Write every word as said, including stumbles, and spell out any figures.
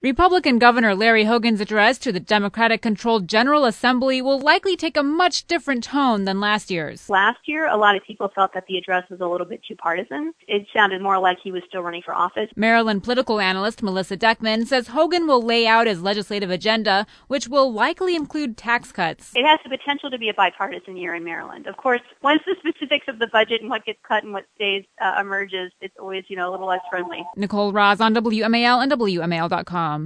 Republican Governor Larry Hogan's address to the Democratic-controlled General Assembly will likely take a much different tone than last year's. Last year, a lot of people felt that the address was a little bit too partisan. It sounded more like he was still running for office. Maryland political analyst Melissa Deckman says Hogan will lay out his legislative agenda, which will likely include tax cuts. It has the potential to be a bipartisan year in Maryland. Of course, once the specifics of the budget and what gets cut and what stays uh, emerges, it's always, you know, a little less friendly. Nicole Roz on W M A L and W M A L dot com.